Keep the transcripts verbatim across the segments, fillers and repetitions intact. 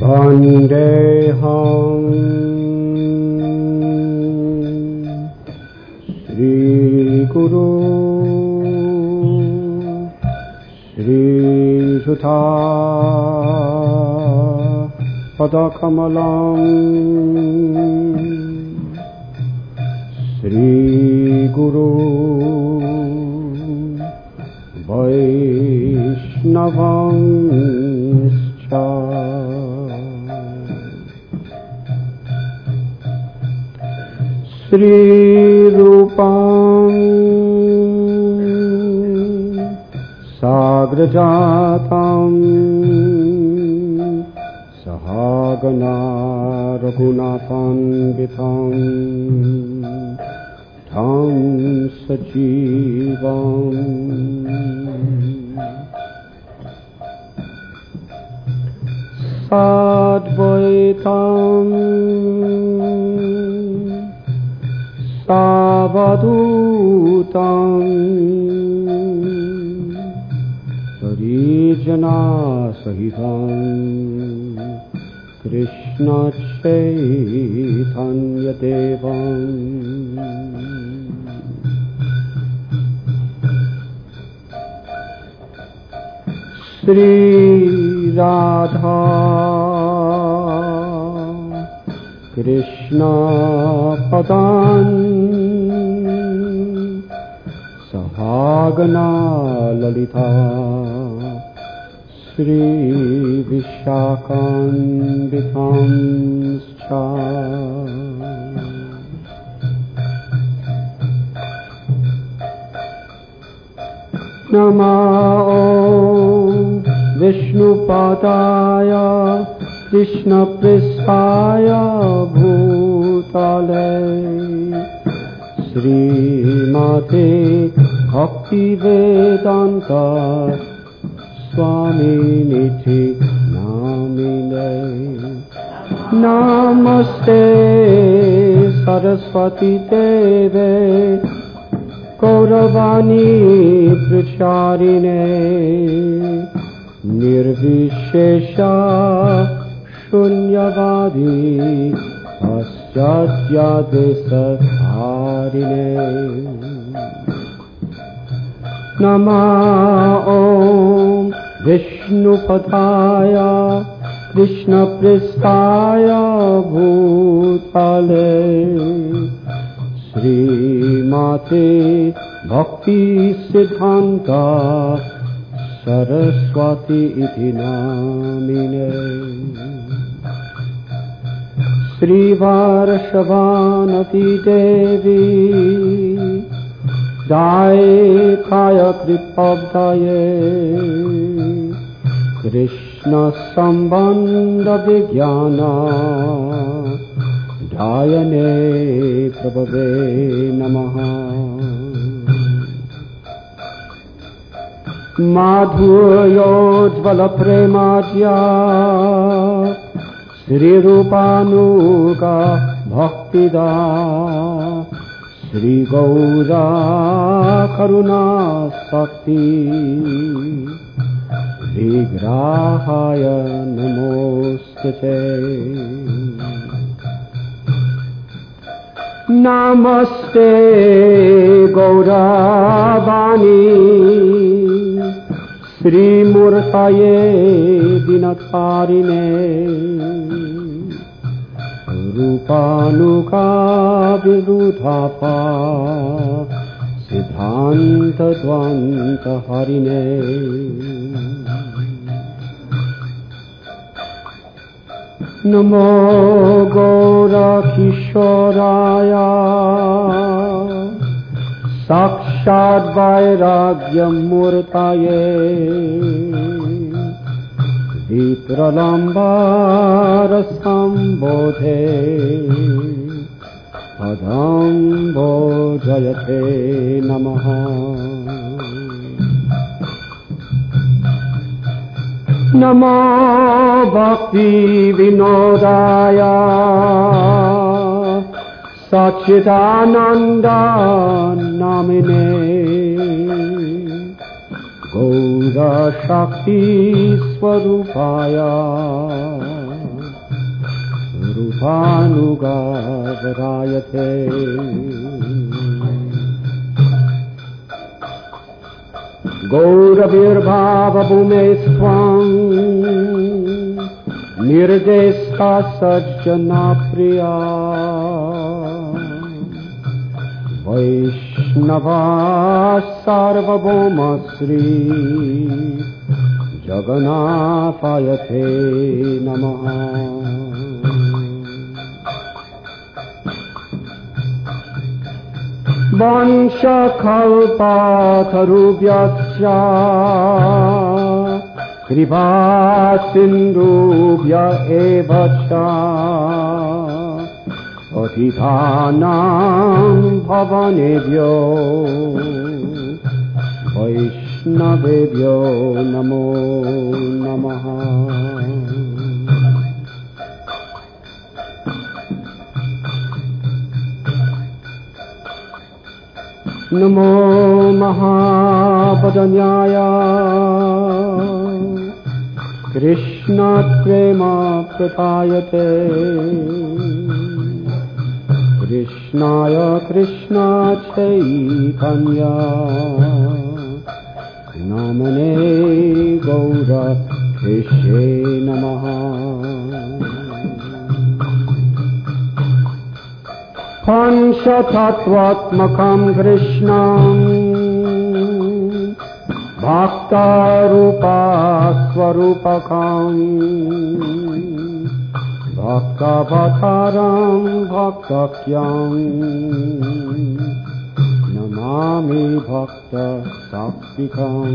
Vandeham Sri Guru Sri Sutta Padakamalam Sri Guru Vaishnavanscha Sri Rupam Sagrajatam Sahagana Raghunathanvitam Tam Sajivam Sadvaitam Savadutam Parijana Sahitam Krishna Chaitanya Devam Sri Radha Krishna Padan Sahagana Lalita Sri Vishakhanvitamscha Namah Vishnupadaya Krishna Pristaya Bhutale Sri Mate Bhakti Vedanta Swami Niti Namine Namaste Saraswati Deve Gauravani Pracharine Nirvishesha Shunyavadi Paschatyadesaharine Namah Om Vishnupadaya Krishna Pristaya Bhutale Sri Mate Bhakti Siddhanta Saraswati iti namine Sri Varshavanati Devi Daye Kaya Kripabdaye Krishna Sambandha Vijnana Dayane Prabhave Namaha Madhuryoджvala Premadya Sri Rupanuga Bhaktida Sri Gaura Karuna Sakti Vigrahaya Namostate Namaste Gauravani Sri Murtaye Dinatarine Rupanuga Virudhapa Siddhanta Dvanta Harine Namo Gaura Kishoraya Sakshad Vairagya Murtaye Vipralambara Sambodhe Padambo Jayate Namaha Namo Bhakti Vinodaya Sachidananda Namine Gaura Shakti Swarupaya रूपानुगावरायते गौरवीर्भावभूमे स्वं निर्देष्टा सज्जना प्रिया वैष्णवा सार्वभौम श्री जगन्नाथायते नमः। वंशकल्पतरुभ्यश्च कृपा सिन्धुभ्य एव च पतितानां भवनेभ्यो वैष्णवेभ्यो नमो नमः। नमो महापदन्याय कृष्ण प्रेम प्रदायते कृष्णाय कृष्ण चैतन्य नामने गौरकृष्णे नमः। पंचतत्त्वात्मकं कृष्णं भक्तरूपस्वरूपकं भक्तावतारं भक्तक्यं नमामि भक्तसात्विकम्।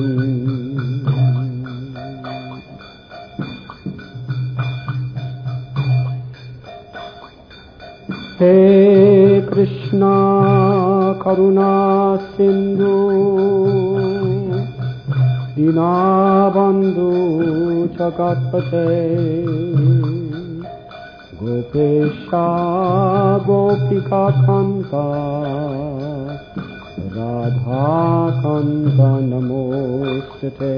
हे कृष्णा करुणा सिंधु दीनबंधु जगत्पते गोपेशा गोपिका कांत राधा कांत नमोस्तुते।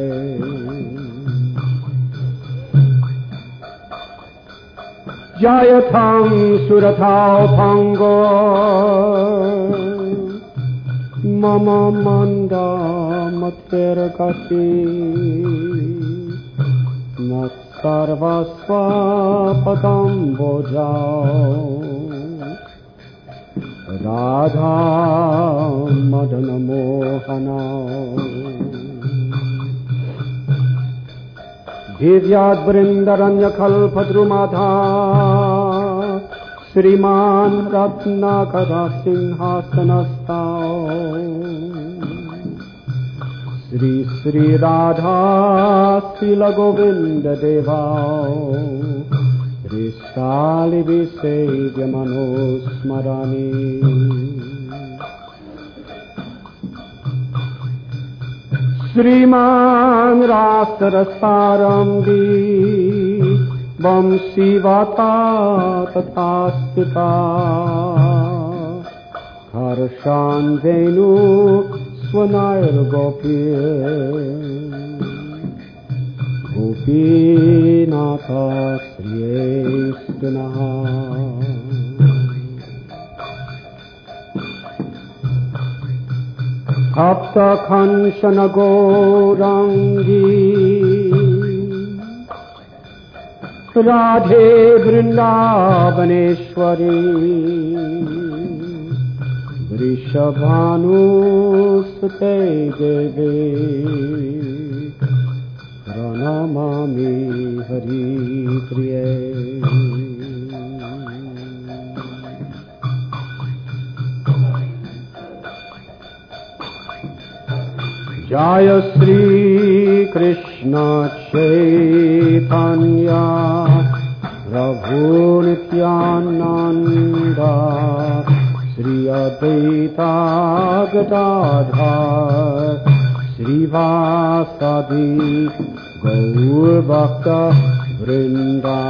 जयथं सुरथाभंगो मम मंद मत्सर्गति मत्सर्वस्वपदं भोजाओ राधा मदन मोहना दिव्याद्वृन्दरण्यकल्पद्रुमधा श्रीमान् रत्नाकरा सिंहासनस्था श्री श्री राधा श्रीलगोविन्द देवा श्रीशालिविसेव्यमनोस्मरामि। श्रीमान् रासरसारम्भी वंशीवाता तथा स्थिता हर्षान् वेणु स्वनायर्गोपीर् गोपीनाथ श्रियेष्णः। सप्तखंशन गौरांगी राधे वृंदावनेश्वरी वृषभानुसुते देवे प्रणमामि हरिप्रिये। जय श्री कृष्ण चैतन्य प्रभु नित्यानंद श्री अद्वैता गदाधर श्रीवासादि गौर भक्त वृंदा।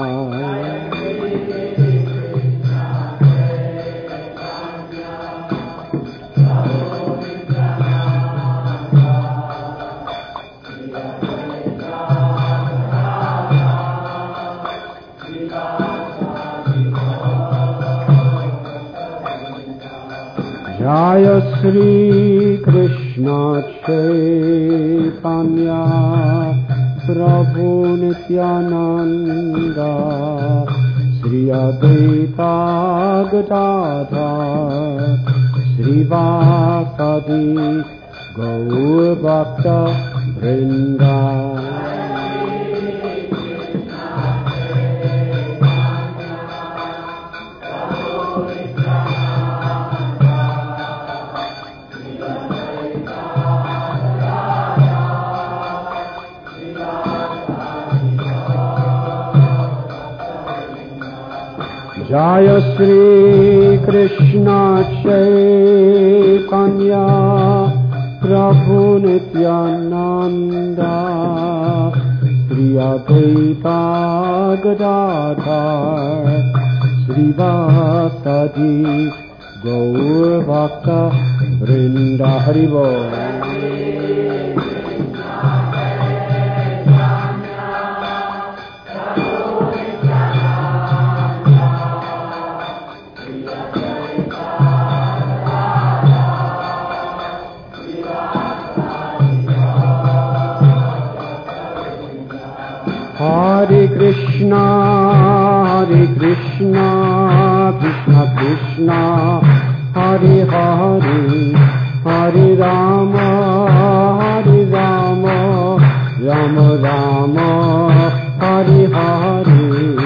Thank you. Shri Krishna Chaitanya Prabhu Nityananda Shri Advaita Gadadhar Shri Vasadi Gaur Bhakta Vrinda. Jaya Shri Krishna Chaitanya Prabhu Nityananda Shri Advaita Gadadhar Shri Vasadi Gaur Bhakta Vrinda. Hari Bol. Hare Krishna, Hare Krishna, Krishna Krishna, Hare Hare, Hare Rama, Hare Rama, Rama Rama, Hare Hare.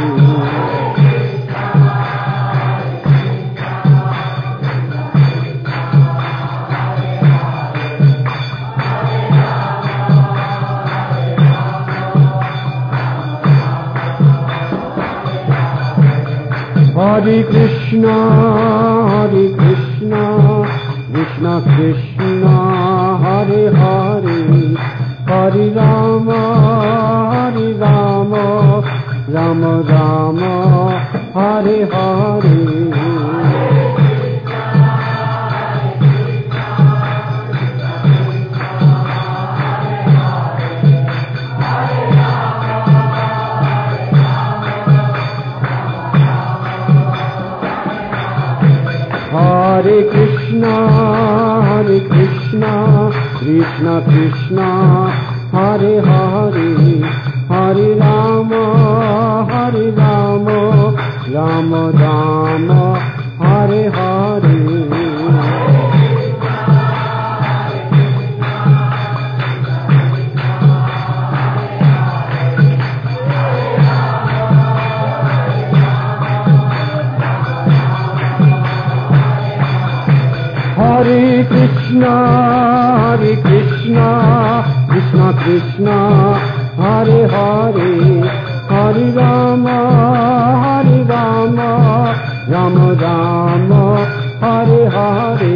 Hare Krishna, Hare Krishna, Krishna Krishna, Hare Hare, Hare Rama, Hare Rama, Rama Rama, Hare Hare. Hare Krishna, Hare Krishna, Krishna Krishna, Hare Hare, Hare Rama, Hare Rama, Rama Rama, Hare Hare. Hare Krishna, Hare Krishna, Krishna Krishna, Hare Hare, Hare Rama, Hare Rama, Rama Rama, Hare Hare.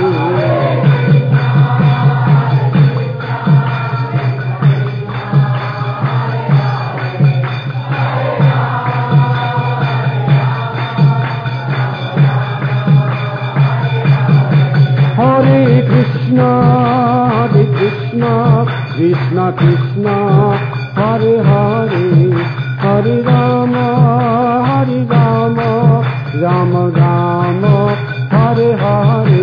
Hare Krishna, Hare Krishna, Krishna Krishna, Hare Hare, Hare Rama, Hare Rama, Rama Rama, Hare Hare.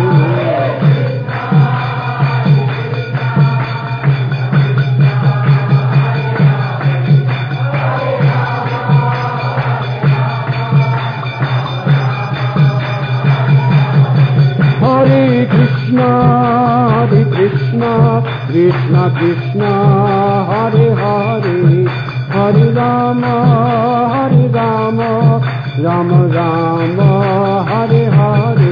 Hare Krishna, Hare Krishna, Krishna Krishna, Hare Hare, Hare Rama, Hare Rama, Rama Rama, Hare Hare.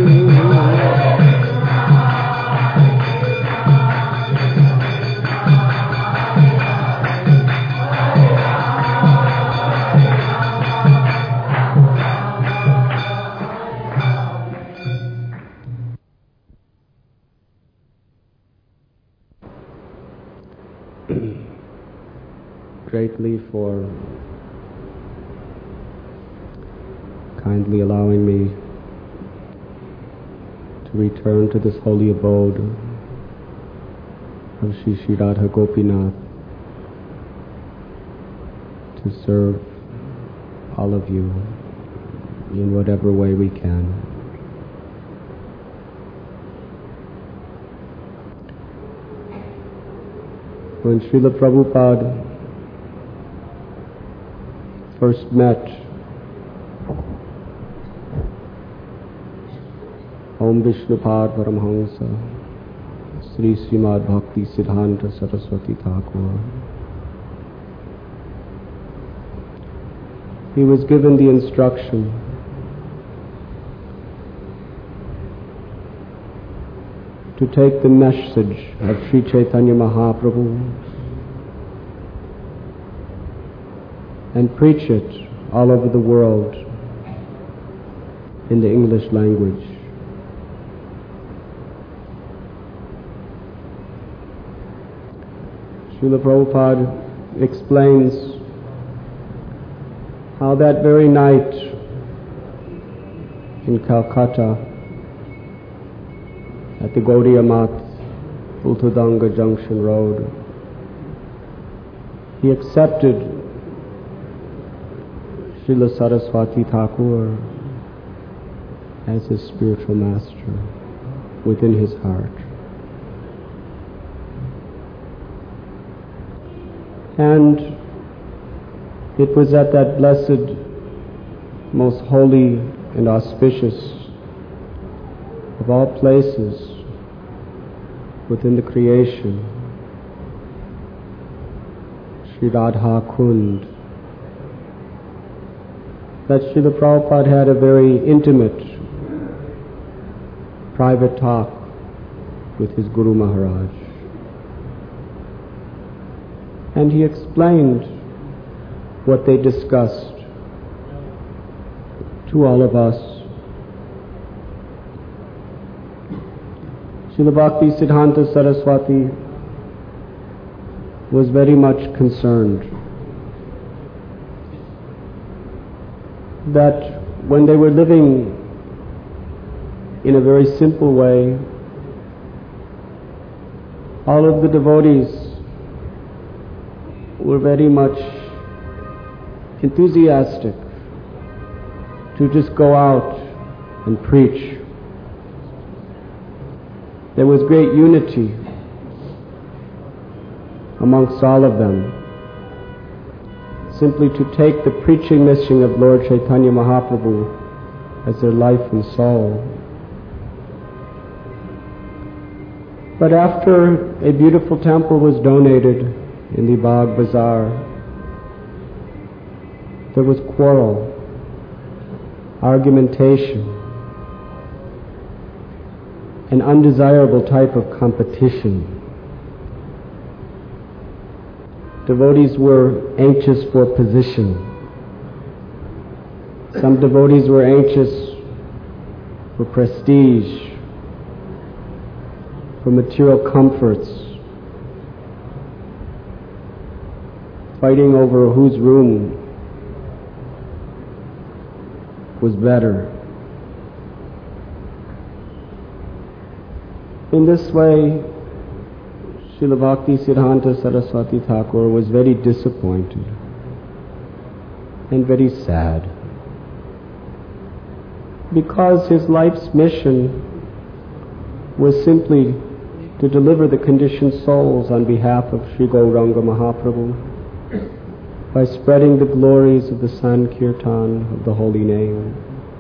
Greatly for kindly allowing me to return to this holy abode of Shri Shri Radha Gopinath to serve all of you in whatever way we can. When Srila Prabhupada first met Om Vishnupad Paramhansa Sri Srimad Bhakti Siddhanta Saraswati Thakur, he was given the instruction to take the message of Sri Chaitanya Mahaprabhu and preach it all over the world in the English language. Srila Prabhupada explains how that very night in Calcutta, at the Gaudiya Math, Ultadanga Junction Road, he accepted Srila Saraswati Thakur as his spiritual master within his heart. And it was at that blessed, most holy and auspicious of all places within the creation, Sri Radha Kund, that Srila Prabhupada had a very intimate, private talk with his Guru Maharaj. And he explained what they discussed to all of us. Srila Bhakti Siddhanta Saraswati was very much concerned that when they were living in a very simple way, all of the devotees were very much enthusiastic to just go out and preach. There was great unity amongst all of them, simply to take the preaching mission of Lord Chaitanya Mahaprabhu as their life and soul. But after a beautiful temple was donated in the Bagh Bazaar, there was quarrel, argumentation, an undesirable type of competition. Devotees were anxious for position. Some devotees were anxious for prestige, for material comforts, fighting over whose room was better. In this way, Srila Bhakti Siddhanta Saraswati Thakur was very disappointed and very sad, because his life's mission was simply to deliver the conditioned souls on behalf of Sri Gauranga Mahaprabhu by spreading the glories of the Sankirtan of the holy name.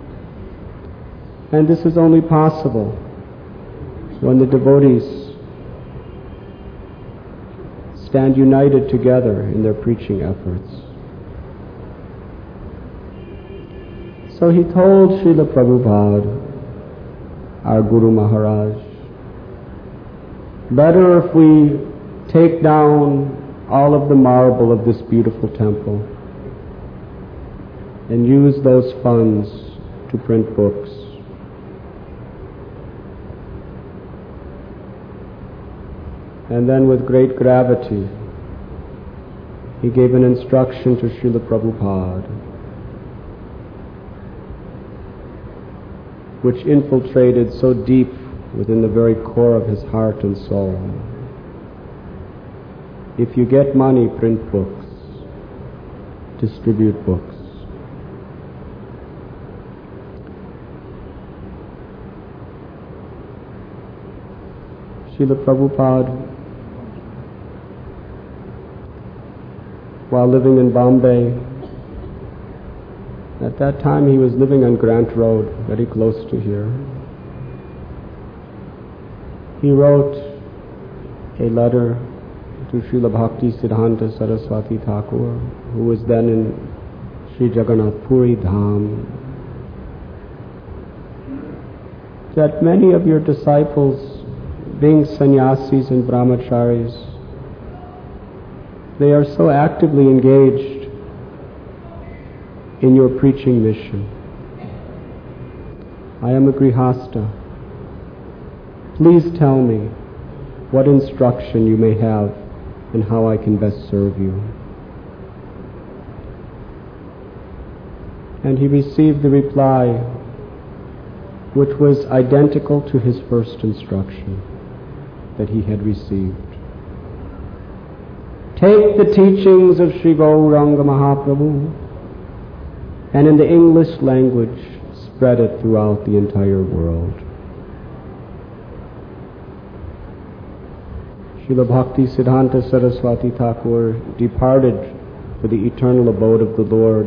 And this is only possible when the devotees stand united together in their preaching efforts. So he told Srila Prabhupada, our Guru Maharaj, better if we take down all of the marble of this beautiful temple and use those funds to print books. And then with great gravity, he gave an instruction to Srila Prabhupada, which infiltrated so deep within the very core of his heart and soul. If you get money, print books, distribute books. Srila Prabhupada while living in Bombay. At that time he was living on Grant Road, very close to here. He wrote a letter to Srila Bhakti Siddhanta Saraswati Thakur, who was then in Sri Jagannath Puri Dham, that many of your disciples, being sannyasis and brahmacharis, they are so actively engaged in your preaching mission. I am a grihasta. Please tell me what instruction you may have and how I can best serve you. And he received the reply, which was identical to his first instruction that he had received. Take the teachings of Sri Gauranga Mahaprabhu and in the English language spread it throughout the entire world. Srila Bhakti Siddhanta Saraswati Thakur departed for the eternal abode of the Lord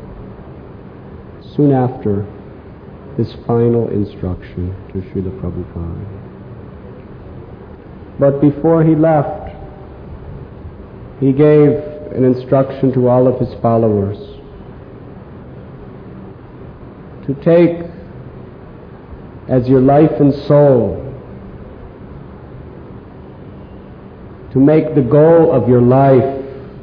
soon after this final instruction to Srila Prabhupada. But before he left, he gave an instruction to all of his followers to take as your life and soul, to make the goal of your life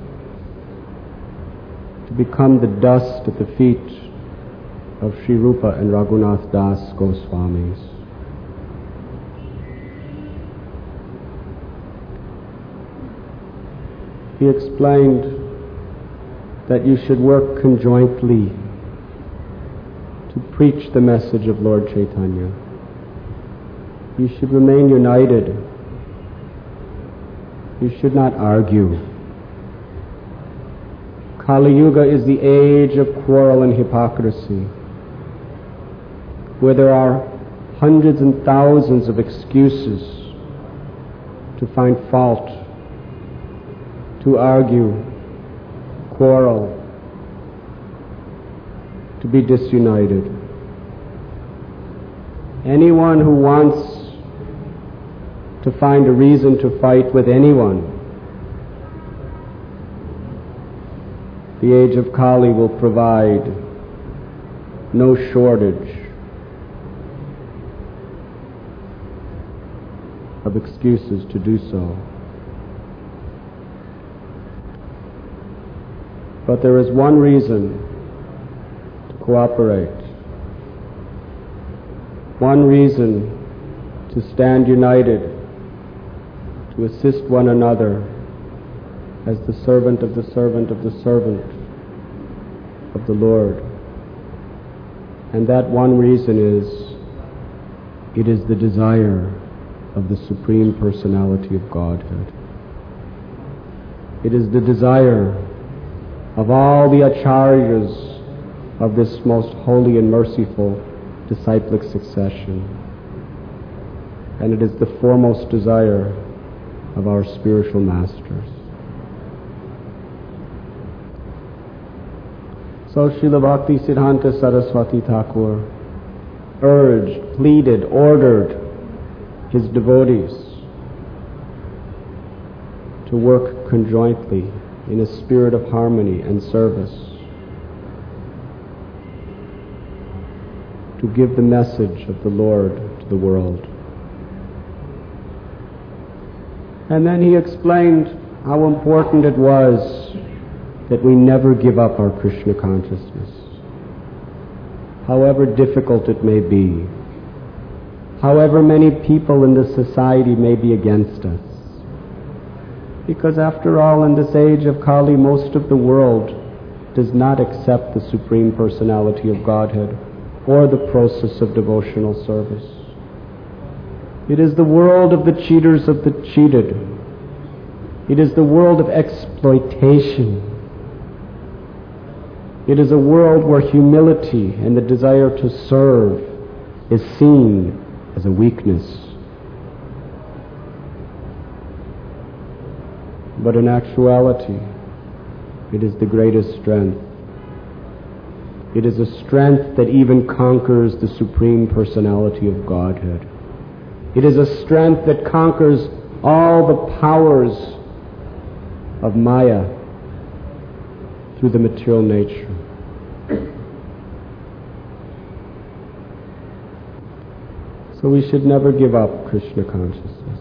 to become the dust at the feet of Sri Rupa and Raghunath Das Goswamis. He explained that you should work conjointly to preach the message of Lord Chaitanya. You should remain united. You should not argue. Kali Yuga is the age of quarrel and hypocrisy, where there are hundreds and thousands of excuses to find fault, to argue, quarrel, to be disunited. Anyone who wants to find a reason to fight with anyone, the age of Kali will provide no shortage of excuses to do so. But there is one reason to cooperate, one reason to stand united, to assist one another as the servant of the servant of the servant of the Lord. And that one reason is, it is the desire of the Supreme Personality of Godhead. It is the desire of all the acharyas of this most holy and merciful disciplic succession. And it is the foremost desire of our spiritual masters. So Srila Bhakti Siddhanta Saraswati Thakur urged, pleaded, ordered his devotees to work conjointly in a spirit of harmony and service, to give the message of the Lord to the world. And then he explained how important it was that we never give up our Krishna consciousness, however difficult it may be, however many people in this society may be against us. Because after all, in this age of Kali, most of the world does not accept the Supreme Personality of Godhead or the process of devotional service. It is the world of the cheaters of the cheated. It is the world of exploitation. It is a world where humility and the desire to serve is seen as a weakness. But in actuality, It is the greatest strength. It is a strength that even conquers the Supreme Personality of Godhead. It is a strength that conquers all the powers of Maya through the material nature. So we should never give up Krishna consciousness.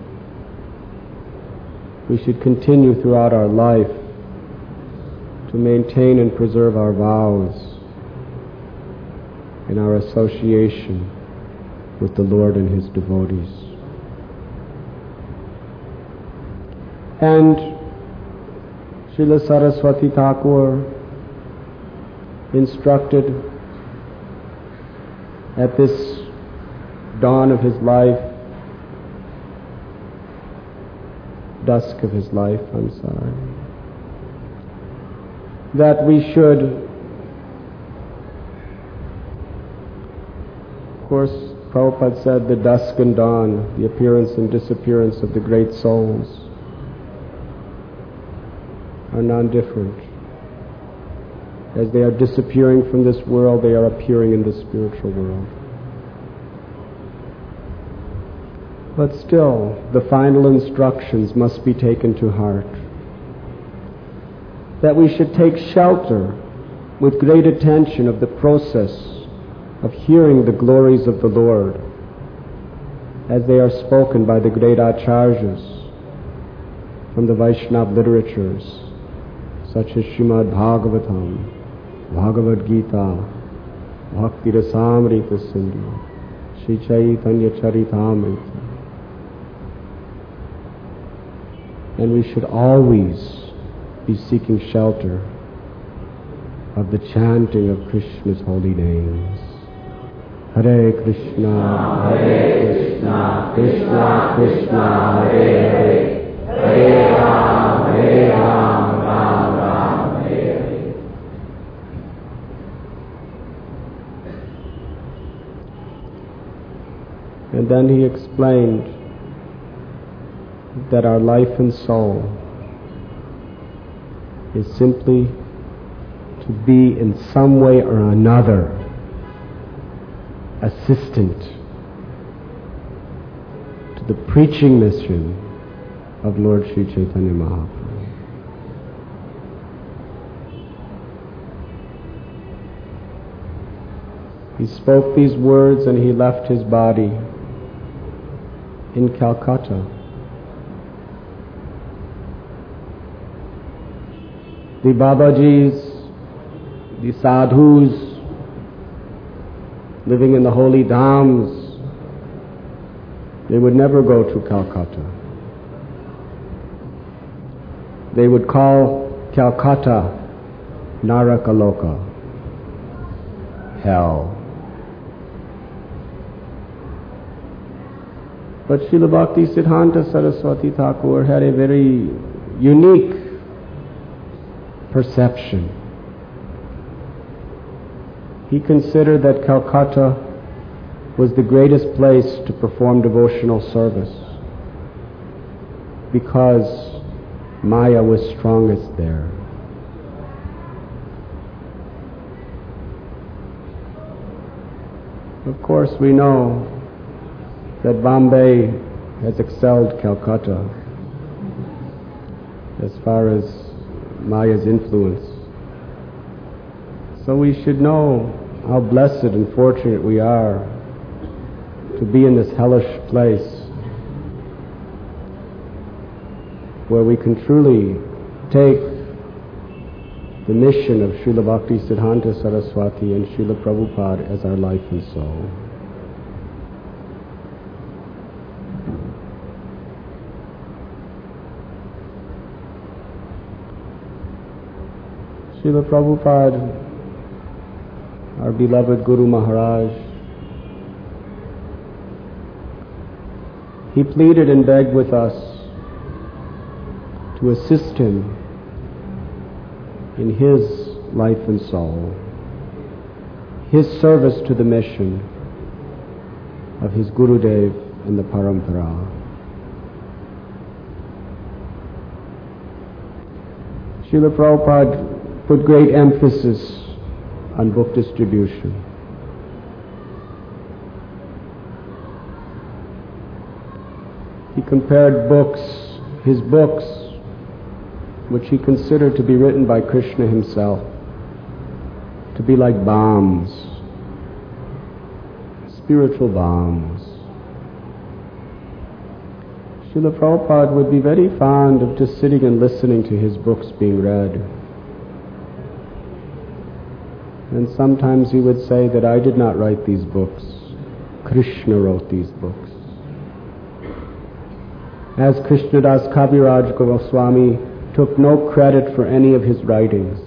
We should continue throughout our life to maintain and preserve our vows in our association with the Lord and His devotees. And Srila Saraswati Thakur instructed at this dawn of his life, dusk of his life, I'm sorry, that we should, of course, Prabhupada said the dusk and dawn, the appearance and disappearance of the great souls are non-different. As they are disappearing from this world, they are appearing in the spiritual world. But still, the final instructions must be taken to heart. That we should take shelter with great attention of the process of hearing the glories of the Lord as they are spoken by the great acharyas from the Vaishnava literatures such as Srimad Bhagavatam, Bhagavad Gita, Bhakti Rasamrita Sindhu, Sri Chaitanya Charitamrita. And we should always be seeking shelter of the chanting of Krishna's holy names. Hare Krishna, Hare Krishna, Krishna Krishna, Hare Hare, Hare Ram, Hare Ram, Ram Ram, Hare Hare. And then he explained that our life and soul is simply to be in some way or another assistant to the preaching mission of Lord Sri Chaitanya Mahaprabhu. He spoke these words and he left his body in Calcutta. The Babajis, the sadhus living in the holy dhams, they would never go to Calcutta. They would call Calcutta Narakaloka, hell. But Srila Bhakti Siddhanta Saraswati Thakur had a very unique perception. He considered that Calcutta was the greatest place to perform devotional service because Maya was strongest there. Of course, we know that Bombay has excelled Calcutta as far as Maya's influence. So we should know how blessed and fortunate we are to be in this hellish place where we can truly take the mission of Srila Bhakti Siddhanta Saraswati and Srila Prabhupada as our life and soul. Srila Prabhupada, our beloved Guru Maharaj, he pleaded and begged with us to assist him in his life and soul, his service to the mission of his Gurudev and the Parampara. Srila Prabhupada put great emphasis on book distribution. He compared books, his books, which he considered to be written by Krishna himself, to be like bombs, spiritual bombs. Srila Prabhupada would be very fond of just sitting and listening to his books being read. And sometimes he would say that I did not write these books, Krishna wrote these books. As Krishnadas Kaviraj Goswami took no credit for any of his writings.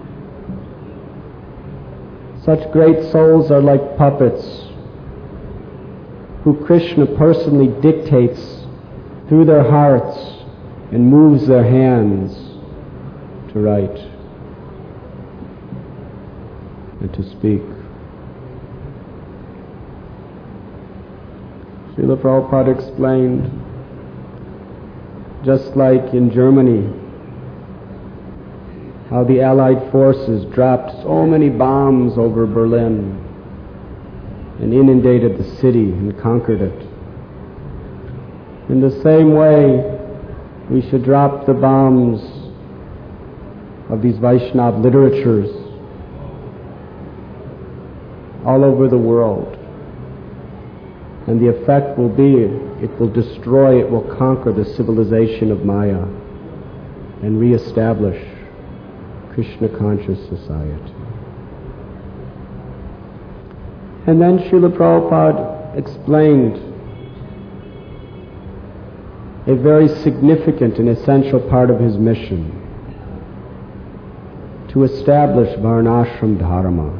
Such great souls are like puppets who Krishna personally dictates through their hearts and moves their hands to write and to speak. Srila Prabhupada explained, just like in Germany, how the Allied forces dropped so many bombs over Berlin and inundated the city and conquered it. In the same way, we should drop the bombs of these Vaishnava literatures all over the world. And the effect will be, it will destroy, it will conquer the civilization of Maya and re-establish Krishna-conscious society. And then Srila Prabhupada explained a very significant and essential part of his mission, to establish Varnashram Dharma,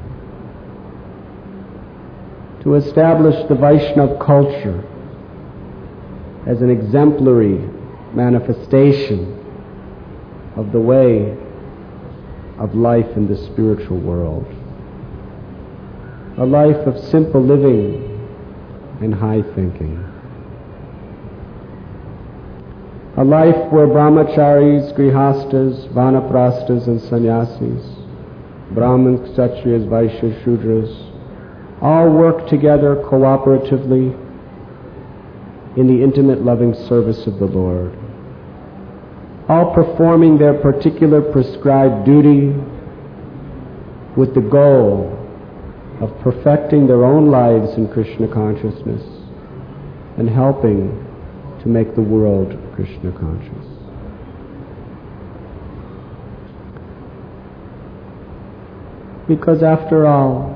to establish the Vaishnava culture as an exemplary manifestation of the way of life in the spiritual world, a life of simple living and high thinking. A life where brahmacharis, grihastas, vanaprastas and sannyasis, brahmins, kshatriyas, vaishyas, shudras, all work together cooperatively in the intimate loving service of the Lord, all performing their particular prescribed duty with the goal of perfecting their own lives in Krishna consciousness and helping to make the world Krishna conscious. Because after all,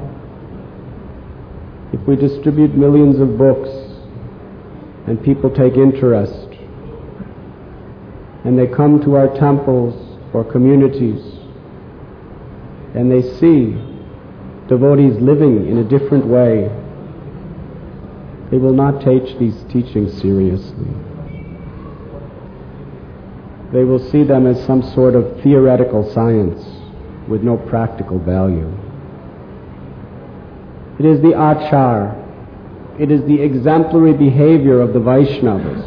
if we distribute millions of books and people take interest and they come to our temples or communities and they see devotees living in a different way, they will not take these teachings seriously. They will see them as some sort of theoretical science with no practical value. It is the achar, it is the exemplary behavior of the Vaishnavas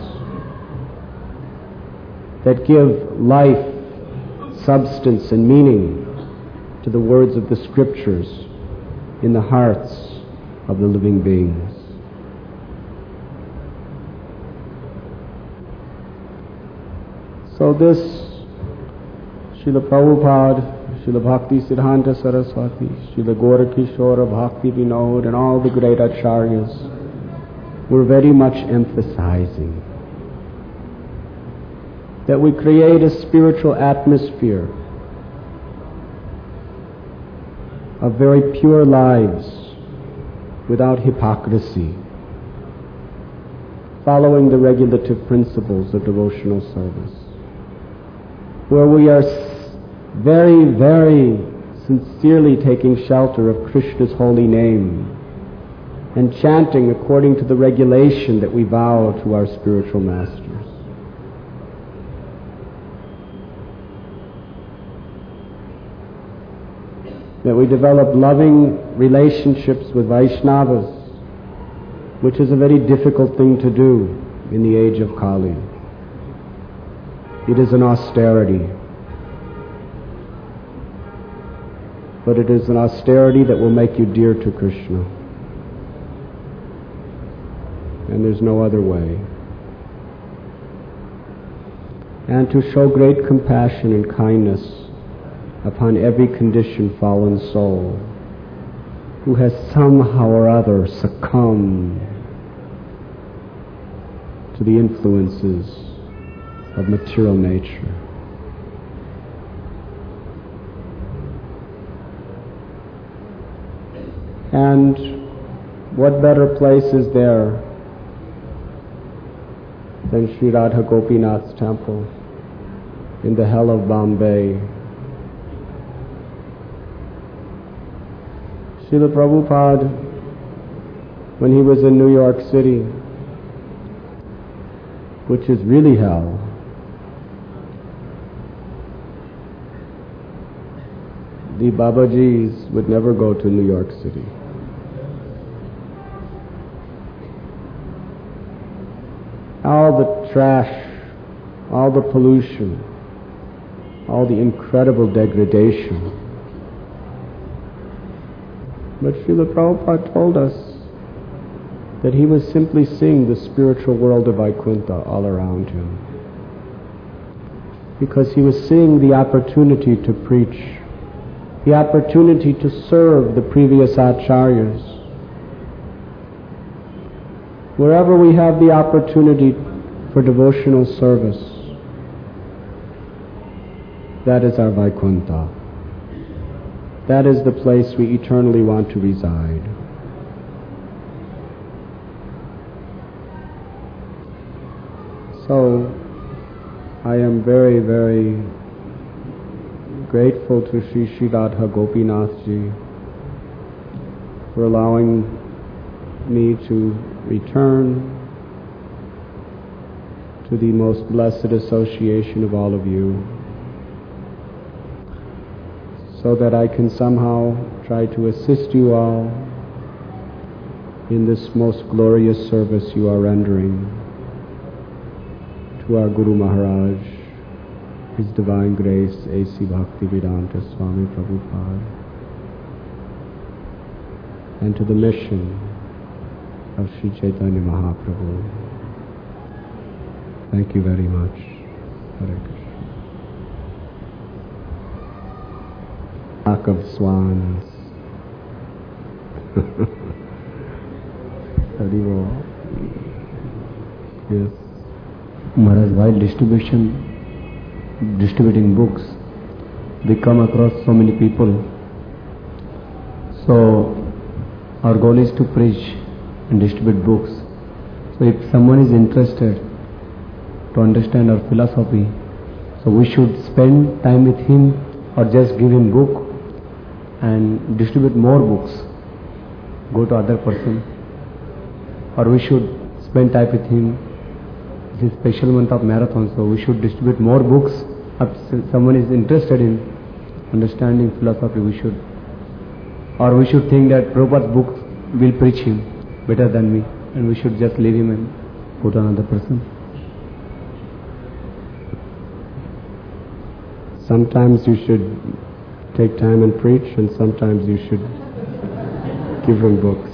that give life, substance and meaning to the words of the scriptures in the hearts of the living beings. So this, Srila Prabhupada, Srila Bhakti Siddhanta Saraswati, Srila Gorakishora, Bhakti Vinod, and all the great acharyas were very much emphasizing that we create a spiritual atmosphere of very pure lives without hypocrisy, following the regulative principles of devotional service, where we are very, very sincerely taking shelter of Krishna's holy name and chanting according to the regulation that we vow to our spiritual masters. That we develop loving relationships with Vaishnavas, which is a very difficult thing to do in the age of Kali. It is an austerity. but it is an austerity that will make you dear to Krishna. And there's no other way. And to show great compassion and kindness upon every conditioned fallen soul who has somehow or other succumbed to the influences of material nature. And what better place is there than Sri Radha Gopinath's temple in the hell of Bombay? Srila Prabhupada, when he was in New York City, which is really hell, the Babajis would never go to New York City. All the trash, all the pollution, all the incredible degradation. But Srila Prabhupada told us that he was simply seeing the spiritual world of Vaikuntha all around him, because he was seeing the opportunity to preach, the opportunity to serve the previous acharyas. Wherever we have the opportunity for devotional service, that is our Vaikuntha. That is the place we eternally want to reside. So, I am very, very grateful to Sri Sri Radha Gopinath Ji for allowing me to return to the most blessed association of all of you, so that I can somehow try to assist you all in this most glorious service you are rendering to our Guru Maharaj, His Divine Grace, A C Bhaktivedanta Swami Prabhupada, and to the mission of Sri Chaitanya Mahaprabhu. Thank you very much. Hare Krishna. Flock of swans. Haribo. Yes. Maharaj, while distribution, distributing books, we come across so many people. So our goal is to preach and distribute books. So if someone is interested to understand our philosophy, so we should spend time with him or just give him book and distribute more books, go to other person, or we should spend time with him. This is special month of marathon, so we should distribute more books. If someone is interested in understanding philosophy, we should, or we should think that Prabhupada's book will preach him better than me, and we should just leave him and put another person. Sometimes you should take time and preach, and sometimes you should give him books.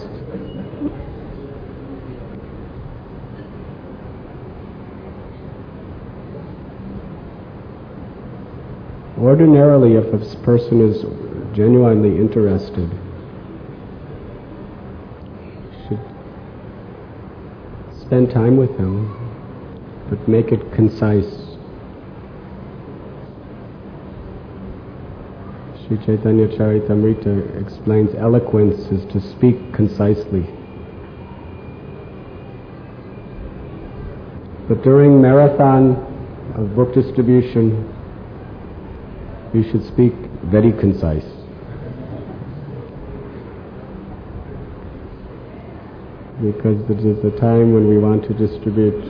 Ordinarily, if a person is genuinely interested, you should spend time with him, but make it concise. Sri Chaitanya Charitamrita explains eloquence is to speak concisely. But during marathon of book distribution, you should speak very concise. Because it is a time when we want to distribute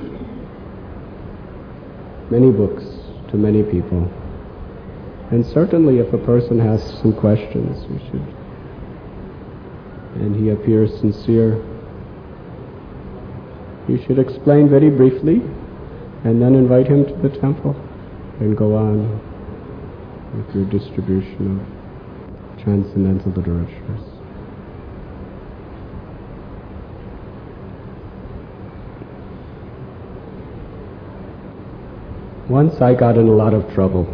many books to many people. And certainly if a person has some questions, we should, and he appears sincere, you should explain very briefly and then invite him to the temple and go on with your distribution of transcendental literatures. Once I got in a lot of trouble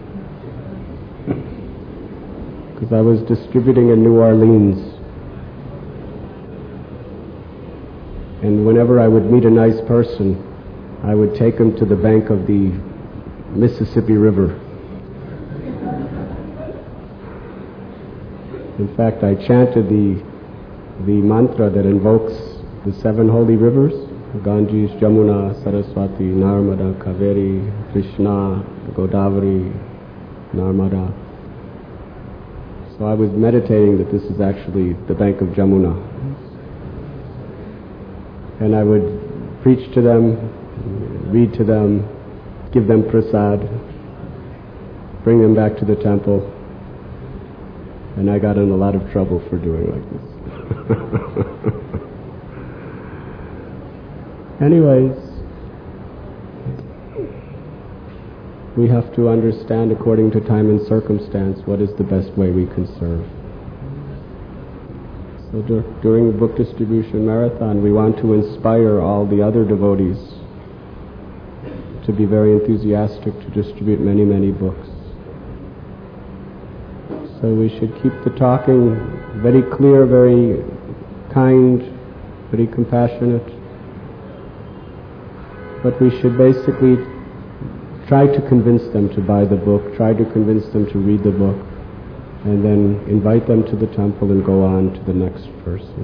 because I was distributing in New Orleans, and whenever I would meet a nice person, I would take him to the bank of the Mississippi River. In fact, I chanted the the mantra that invokes the seven holy rivers: Ganges, Jamuna, Saraswati, Narmada, Kaveri, Krishna, Godavari, Narmada. So I was meditating that this is actually the bank of Jamuna. And I would preach to them, read to them, give them prasad, bring them back to the temple. And I got in a lot of trouble for doing like this. Anyways, we have to understand according to time and circumstance what is the best way we can serve. So dur- during the book distribution marathon, we want to inspire all the other devotees to be very enthusiastic to distribute many, many books. So we should keep the talking very clear, very kind, very compassionate. But we should basically try to convince them to buy the book, try to convince them to read the book, and then invite them to the temple and go on to the next person.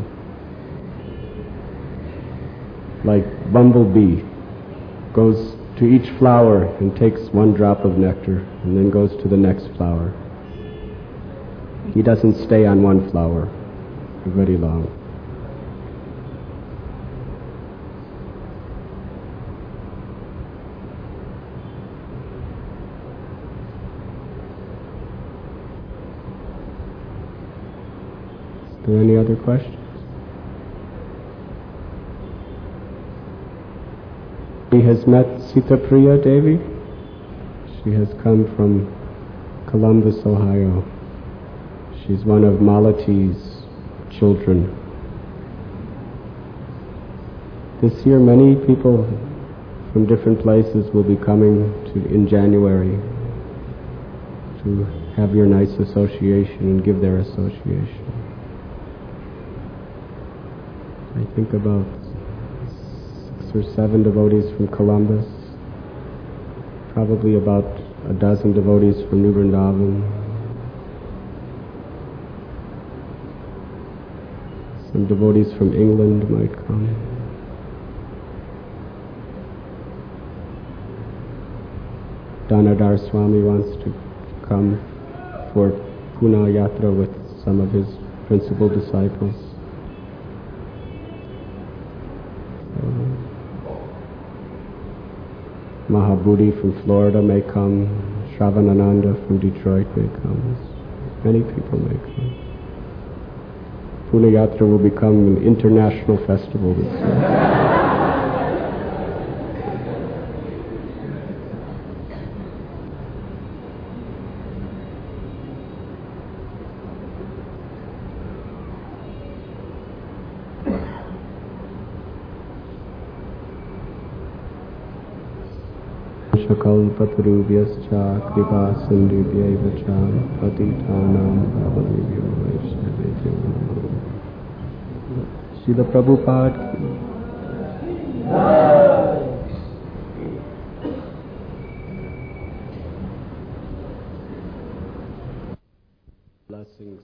Like bumblebee goes to each flower and takes one drop of nectar and then goes to the next flower. He doesn't stay on one flower for very long. Are there any other questions? He has met Sita Priya Devi. She has come from Columbus, Ohio. She's one of Malati's children. This year many people from different places will be coming to in January to have your nice association and give their association. I think about six or seven devotees from Columbus, probably about a dozen devotees from New Vrindavan, some devotees from England might come. Danadar Swami wants to come for Pune Yatra with some of his principal disciples. Mahabodhi from Florida may come, Shravanananda from Detroit may come, many people may come. Pune Yatra will become an international festival this year. Kalpatarubhyascha kripa sindhubhyaiva cha patitanam pavanebhyo vaishnavebhyo namo. Srila Prabhupada ki blessings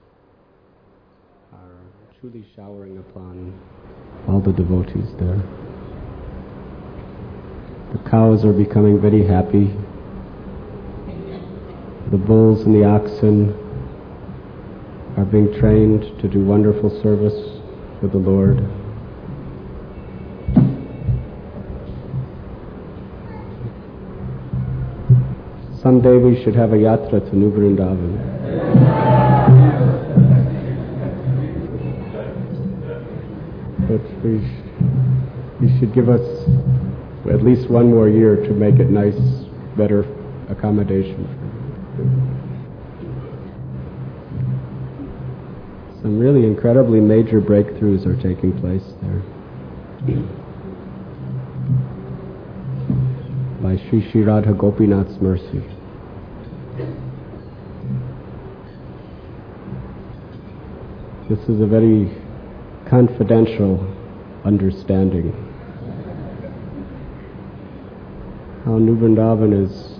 are truly showering upon all the devotees there. The cows are becoming very happy. The bulls and the oxen are being trained to do wonderful service for the Lord. Someday we should have a yatra to New Vrindavan. But we, sh- we should give us at least one more year to make it nice, better accommodation. Some really incredibly major breakthroughs are taking place there. By Sri Sri Radha Gopinath's mercy. This is a very confidential understanding. How New Vrindavan is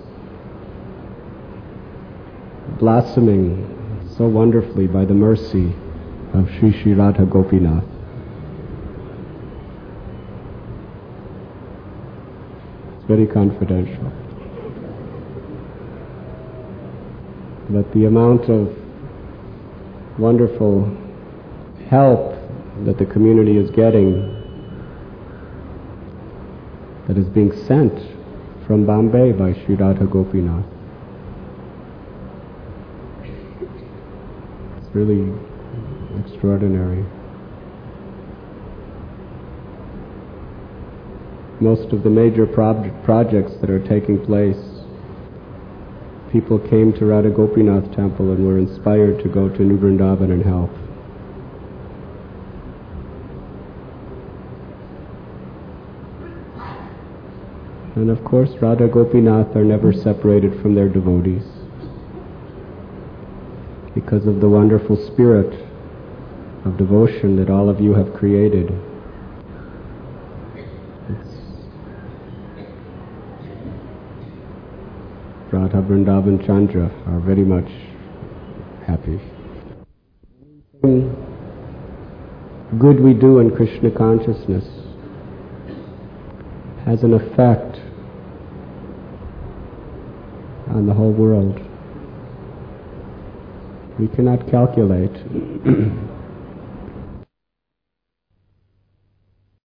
blossoming so wonderfully by the mercy of Sri Sri Radha Gopinath. It's very confidential. But the amount of wonderful help that the community is getting, that is being sent from Bombay by Sri Radha Gopinath. It's really extraordinary. Most of the major prob- projects that are taking place, people came to Radha Gopinath temple and were inspired to go to New Vrindavan and help. And of course, Radha Gopinath are never separated from their devotees because of the wonderful spirit of devotion that all of you have created. It's Radha Vrindavan Chandra are very much happy. Anything good we do in Krishna consciousness has an effect on the whole world. We cannot calculate